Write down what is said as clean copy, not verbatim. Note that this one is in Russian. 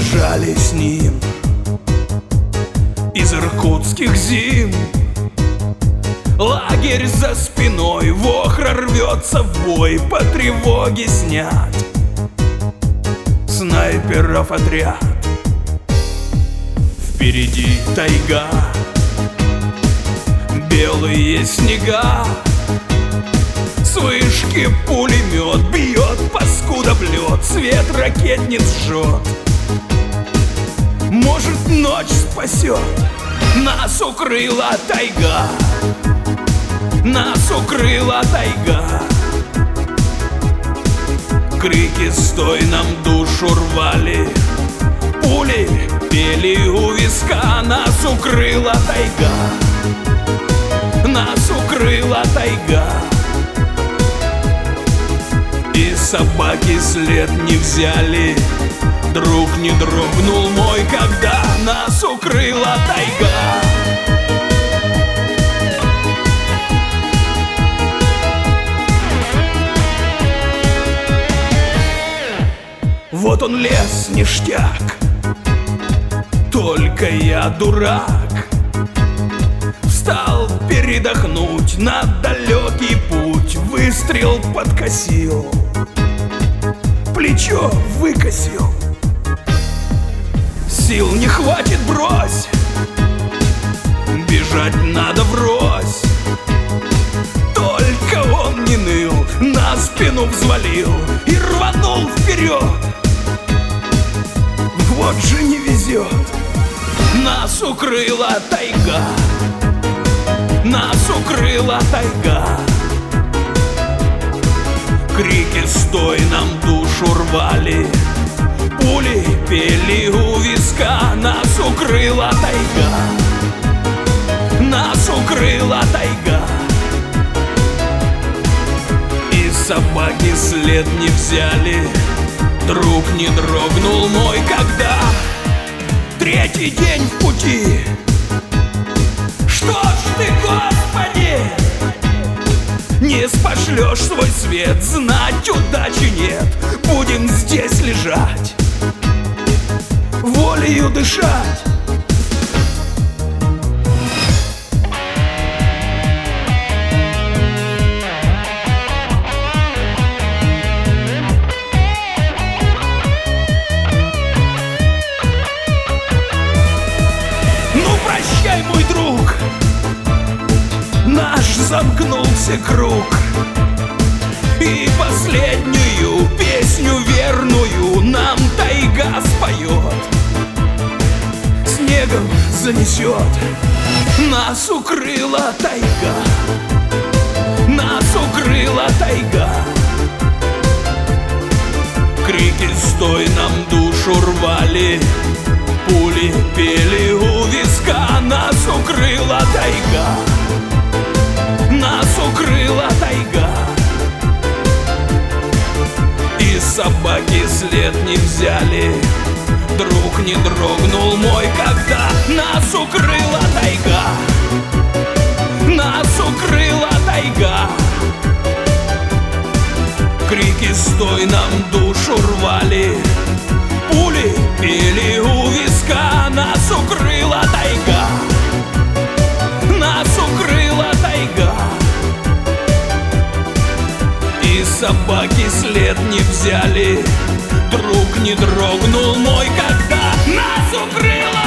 бежали с ним из иркутских зим. Лагерь за спиной, вохра рвется в бой, по тревоге снят снайперов отряд. Впереди тайга, белые снега, с вышки пулемет бьет, паскуда в лед, свет ракетниц жжет. Может, ночь спасет, нас укрыла тайга, нас укрыла тайга. Крики «Стой!» нам душу рвали, пули пели у виска. Нас укрыла тайга, нас укрыла тайга. И собаки след не взяли, друг не дрогнул мой, когда нас укрыла тайга. Вот он лес ништяк, только я дурак. Встал передохнуть на далекий путь, выстрел подкосил, плечо выкосил. Сил не хватит, брось, бежать надо врозь. Только он не ныл, на спину взвалил и рванул вперед. Вот же не везет, нас укрыла тайга, нас укрыла тайга. Крики «Стой!» нам душу рвали, пули пели у виска. Нас укрыла тайга, нас укрыла тайга. И собаки след не взяли, друг не дрогнул мой, когда третий день в пути. Что ж ты, Господи, не спошлешь свой свет, знать удачи нет. Будем здесь лежать, волею дышать. Прощай, мой друг, наш замкнулся круг. И последнюю песню верную нам тайга споет, снегом занесет. Нас укрыла тайга, нас укрыла тайга. Крики «Стой!» нам душу рвали, пули пели у виска. Нас укрыла тайга, нас укрыла тайга. И собаки след не взяли, друг не дрогнул мой, когда нас укрыла тайга, нас укрыла тайга. Крики «Стой!» нам душу рвали, пули пели у виска. Нас укрыла тайга, нас укрыла тайга. И собаки след не взяли, друг не дрогнул мой, когда нас укрыла